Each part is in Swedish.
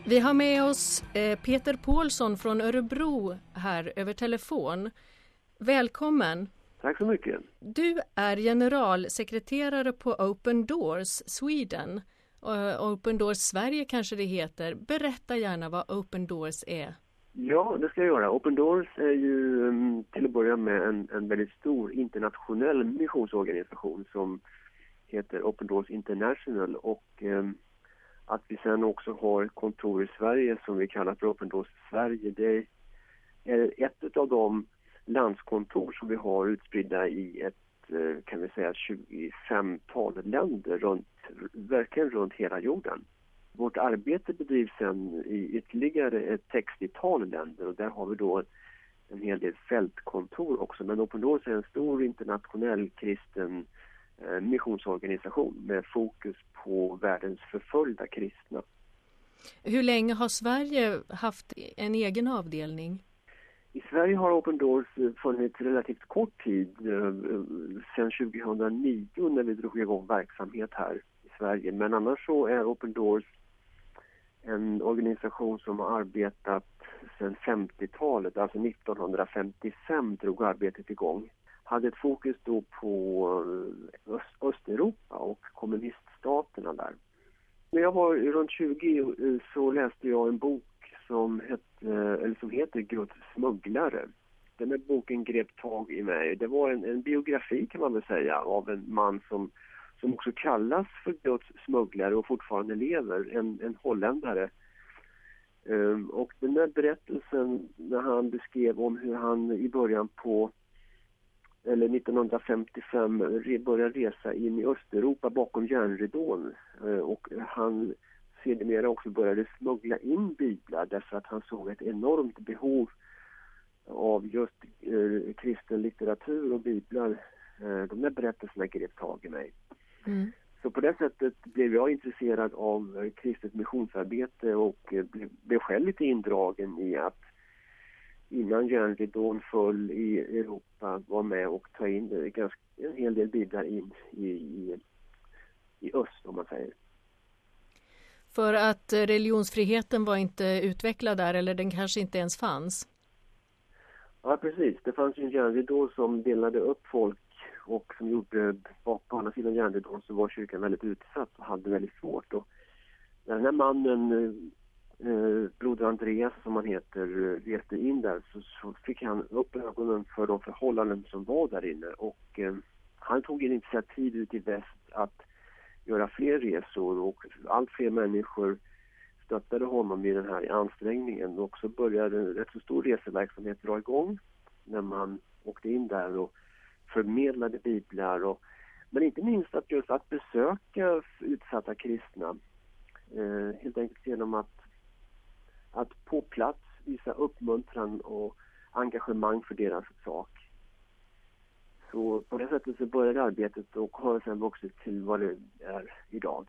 Vi har med oss Peter Paulsson från Örebro här över telefon. Välkommen. Tack så mycket. Du är generalsekreterare på Open Doors Sweden. Open Doors Sverige kanske det heter. Berätta gärna vad Open Doors är. Ja, det ska jag göra. Open Doors är ju till att börja med en väldigt stor internationell missionsorganisation som heter Open Doors International, och att vi sen också har kontor i Sverige som vi kallar för Open Doors Sverige. Det är ett av de landskontor som vi har utspridda i ett, kan vi säga, 25-tal länder verkligen runt hela jorden. Vårt arbete bedrivs sen i ytterligare ett 60-tal länder, och där har vi då en hel del fältkontor också. Men Open Doors är en stor internationell kristen missionsorganisation med fokus på världens förföljda kristna. Hur länge har Sverige haft en egen avdelning? I Sverige har Open Doors funnits relativt kort tid, sedan 2009 när vi drog igång verksamhet här i Sverige. Men annars så är Open Doors en organisation som har arbetat sedan 50-talet, alltså 1955 drog arbetet igång. Hade ett fokus då på Östeuropa och kommuniststaterna där. När jag var runt 20 så läste jag en bok som heter Guds smugglare. Den här boken grep tag i mig. Det var en biografi, kan man väl säga, av en man som också kallas för Guds smugglare och fortfarande lever, en holländare. Och den här berättelsen när han beskrev om hur han i början på 1955 började resa in i Östeuropa bakom järnridån, och han sedermera också började smuggla in biblar därför att han såg ett enormt behov av just kristen litteratur och biblar. De där berättelserna grep tag i mig. Mm. Så på det sättet blev jag intresserad av kristet missionsarbete och blev själv lite indragen i att innan järnridån föll i Europa var med och ta in en hel del biblar in i öst, om man säger. För att religionsfriheten var inte utvecklad där, eller den kanske inte ens fanns? Ja, precis. Det fanns ju en järnridå som delade upp folk, och som gjorde, på andra sidan järnridån så var kyrkan väldigt utsatt och hade väldigt svårt. Och när den här mannen, broder Andreas som han heter, reste in där så fick han upp ögonen för de förhållanden som var där inne, och han tog initiativ ut i väst att göra fler resor, och allt fler människor stöttade honom i den här ansträngningen, och så började en rätt så stor reseverksamhet dra igång när man åkte in där och förmedlade biblar, men inte minst att besöka utsatta kristna, helt enkelt genom att på plats visa uppmuntran och engagemang för deras sak. Så på det sättet så började arbetet och har sedan vuxit till vad det är idag.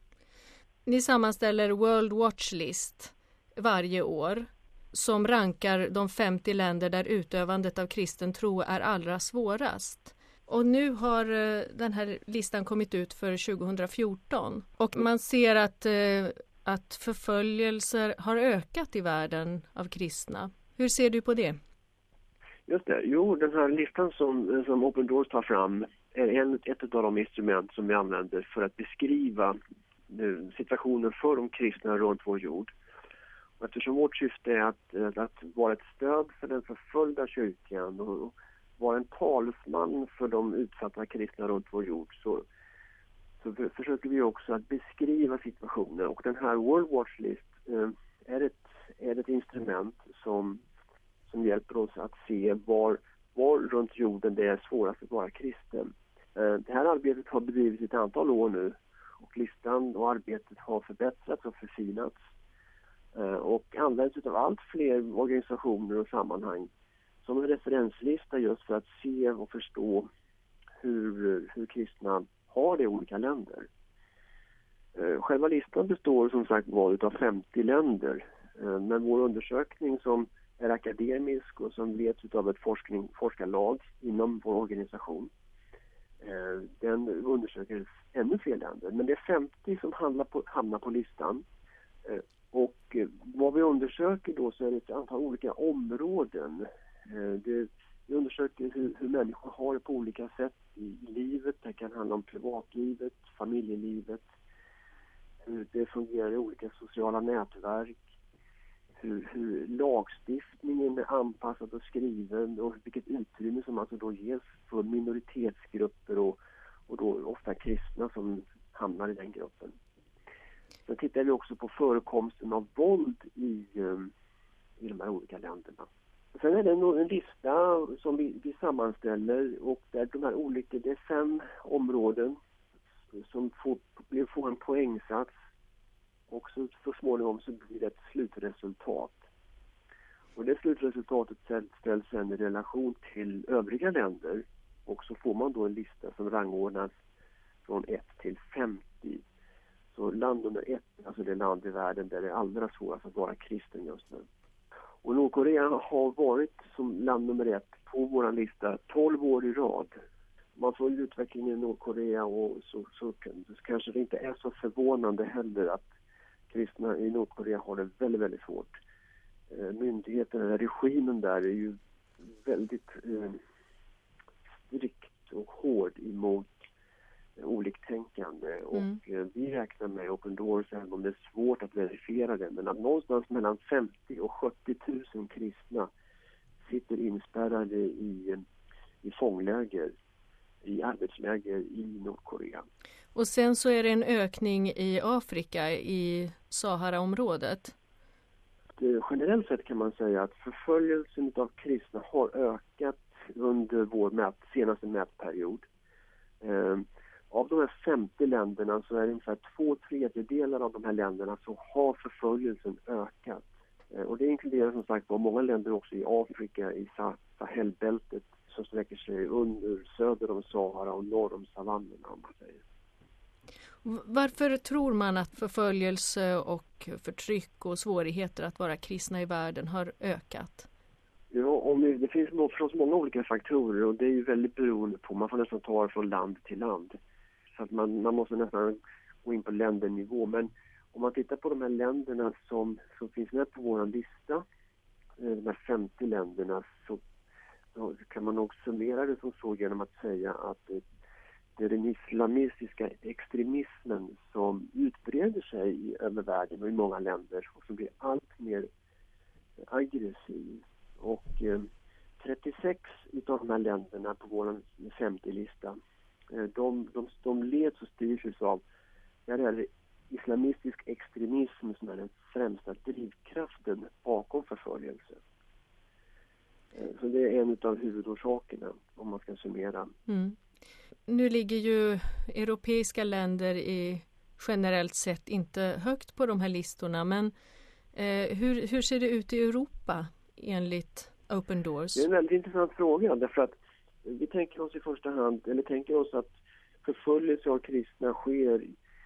Ni sammanställer World Watch List varje år som rankar de 50 länder där utövandet av kristen tro är allra svårast. Och nu har den här listan kommit ut för 2014. Och man ser att förföljelser har ökat i världen av kristna. Hur ser du på det? Just det. Jo, den här listan som Open Doors tar fram är ett av de instrument som vi använder för att beskriva situationen för de kristna runt vår jord. Och eftersom vårt syfte är att vara ett stöd för den förföljda kyrkan och vara en talesman för de utsatta kristna runt vår jord, så försöker vi också att beskriva situationen. Och den här World Watch List är ett instrument som hjälper oss att se var runt jorden det är svårast att vara kristen. Det här arbetet har bedrivits ett antal år nu, och listan och arbetet har förbättrats och förfinats och används av allt fler organisationer och sammanhang som en referenslista just för att se och förstå hur kristna har det i olika länder. Själva listan består som sagt av 50 länder, men vår undersökning som är akademisk och som leds av ett forskarlag inom vår organisation, den undersöker ännu fler länder. Men det är 50 som hamnar på listan, och vad vi undersöker då, så är det ett antal olika områden. Vi undersöker hur människor har det på olika sätt i livet. Det kan handla om privatlivet, familjelivet, hur det fungerar i olika sociala nätverk, hur lagstiftningen är anpassad och skriven och vilket utrymme som alltså då ges för minoritetsgrupper och då ofta kristna som hamnar i den gruppen. Sen tittar vi också på förekomsten av våld i de här olika länderna. Sen är det en lista som vi sammanställer, och där de här olika, det är 5 områden som får en poängsats, och så småningom så blir det ett slutresultat. Och det slutresultatet ställs sen i relation till övriga länder, och så får man då en lista som rangordnas från 1 till 50. Så land nummer 1, alltså det land i världen där det är allra svårast att vara kristen just nu. Och Nordkorea har varit som land nummer 1 på vår lista 12 år i rad. Man får ju utvecklingen i Nordkorea, och så kanske det inte är så förvånande heller att kristna i Nordkorea har det väldigt, väldigt svårt. Myndigheterna, regimen där är ju väldigt strikt och hård emot oliktänkande, och vi räknar med Open Doors, även om det är svårt att verifiera det, men att någonstans mellan 50 och 70 000 kristna sitter inspärrade i fångläger, i arbetsläger i Nordkorea. Och sen så är det en ökning i Afrika, i Sahara-området. Generellt sett kan man säga att förföljelsen av kristna har ökat under vår senaste mätperiod. Av de här 50 länderna så är det ungefär 2/3 av de här länderna så har förföljelsen ökat. Och det inkluderar som sagt många länder också i Afrika, i Sahelbältet, som sträcker sig söder om Sahara och norr om savannerna, om man säger. Varför tror man att förföljelse och förtryck och svårigheter att vara kristna i världen har ökat? Ja, det finns förstås många olika faktorer, och det är ju väldigt beroende på, man får nästan ta det från land till land. Så att man måste nästan gå in på ländernivå. Men om man tittar på de här länderna som finns med på vår lista, de här 50 länderna, så kan man nog summera det som så genom att säga att det är den islamistiska extremismen som utbreder sig över världen och i många länder, och som blir allt mer aggressiv. Och 36 utav de här länderna på vår 50-lista, de leds och styrs av islamistisk extremism som är den främsta drivkraften bakom förföljelse. Så det är en av huvudorsakerna, om man ska summera. Nu ligger ju europeiska länder generellt sett inte högt på de här listorna, men hur ser det ut i Europa enligt Open Doors? Det är en väldigt intressant fråga, därför att vi tänker oss i första hand, eller tänker oss att förföljelse av kristna sker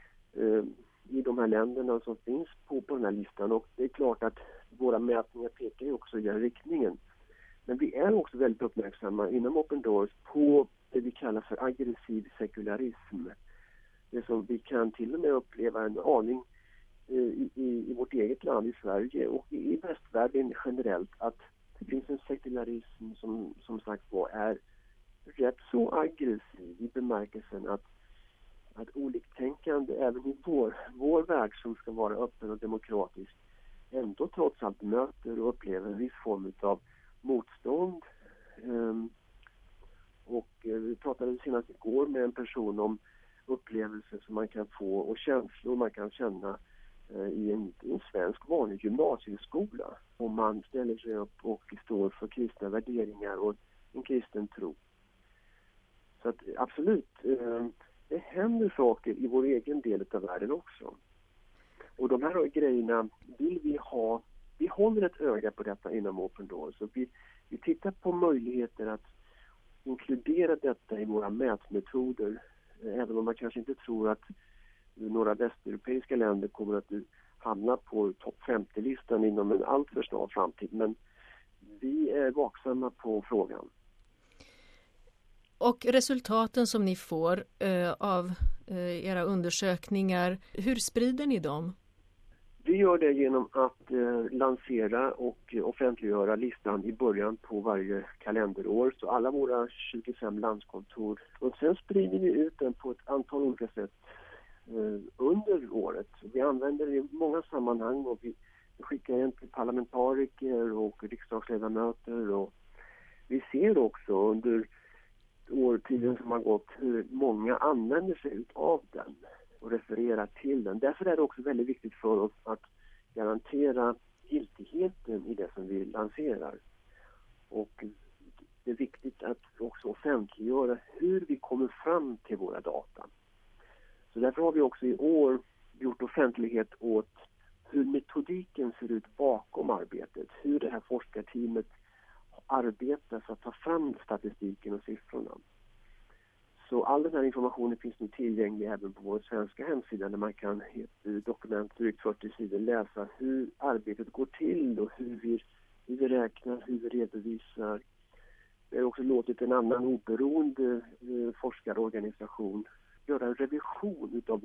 i de här länderna som finns på den här listan, och det är klart att våra mätningar pekar ju också i den riktningen. Men vi är också väldigt uppmärksamma inom Open Doors på det vi kallar för aggressiv sekularism. Det som vi kan till och med uppleva en aning i vårt eget land, i Sverige och i västvärlden generellt, att det finns en sekularism som sagt är rätt så aggressiv i bemärkelsen att oliktänkande även i vår värld som ska vara öppen och demokratisk ändå trots allt möter och upplever en viss form av motstånd. Och vi pratade senast igår med en person om upplevelser som man kan få och känslor man kan känna i en svensk vanlig gymnasieskola, om man ställer sig upp och står för kristna värderingar och en kristen tro. Så att absolut, det händer saker i vår egen del av världen också. Och de här grejerna vill vi ha. Vi håller ett öga på detta inom Open Doors, så vi tittar på möjligheter att inkludera detta i våra mätmetoder, även om man kanske inte tror att några västeuropeiska länder kommer att hamna på topp 50-listan inom en alltför snar framtid. Men vi är vaksamma på frågan. Och resultaten som ni får av era undersökningar, hur sprider ni dem? Vi gör det genom att lansera och offentliggöra listan i början på varje kalenderår. Så alla våra 25 landskontor. Och sen sprider vi ut den på ett antal olika sätt under året. Vi använder det i många sammanhang och vi skickar den till parlamentariker och riksdagsledamöter. Och vi ser också under årtiden som har gått hur många använder sig av den och refererar till den. Därför är det också väldigt viktigt för oss att garantera giltigheten i det som vi lanserar. Och det är viktigt att också offentliggöra hur vi kommer fram till våra data. Så därför har vi också i år gjort offentlighet åt hur metodiken ser ut bakom arbetet. Hur det här forskarteamet arbetar för att ta fram statistiken och siffrorna. Så all den här informationen finns nu tillgänglig även på vår svenska hemsida där man kan i ett dokument drygt 40 sidor läsa hur arbetet går till och hur vi räknar, hur vi redovisar. Vi har också låtit en annan oberoende forskarorganisation göra en revision av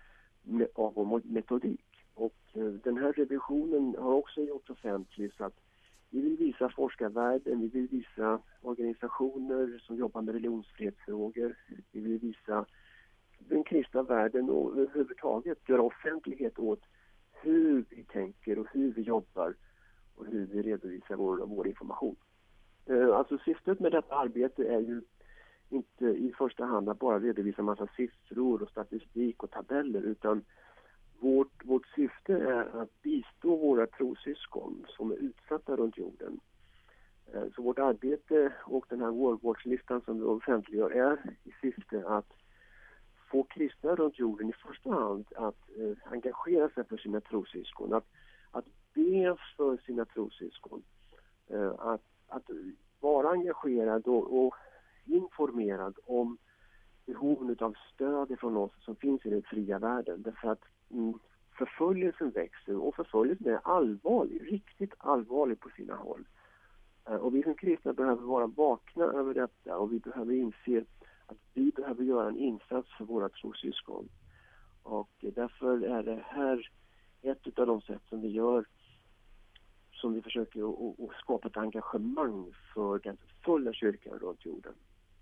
vår metodik. Och den här revisionen har också gjorts offentlig så att vi vill visa forskarvärlden, vi vill visa organisationer som jobbar med religionsfrihetsfrågor, vi vill visa den kristna världen och överhuvudtaget göra offentlighet åt hur vi tänker och hur vi jobbar och hur vi redovisar vår information. Alltså syftet med detta arbete är ju inte i första hand att bara redovisa massa siffror och statistik och tabeller utan vårt syfte är att bistå våra trossyskon som är utsatta runt jorden. Så vårt arbete och den här World Watch-listan som vi offentliggör är i syfte att få kristna runt jorden i första hand att engagera sig för sina trossyskon, att be för sina trossyskon, att vara engagerad och informerad om behovet av stöd från oss som finns i den fria världen. Därför att förföljelsen växer och förföljelsen är allvarlig, riktigt allvarlig på sina håll. Och vi som kristna behöver vara vakna över detta och vi behöver inse att vi behöver göra en insats för våra trossyskon. Och därför är det här ett av de sätt som vi gör som vi försöker att skapa ett engagemang för den fulla kyrkan runt jorden.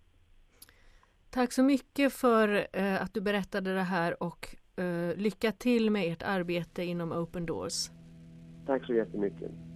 Tack så mycket för att du berättade det här och lycka till med ert arbete inom Open Doors. Tack så jättemycket.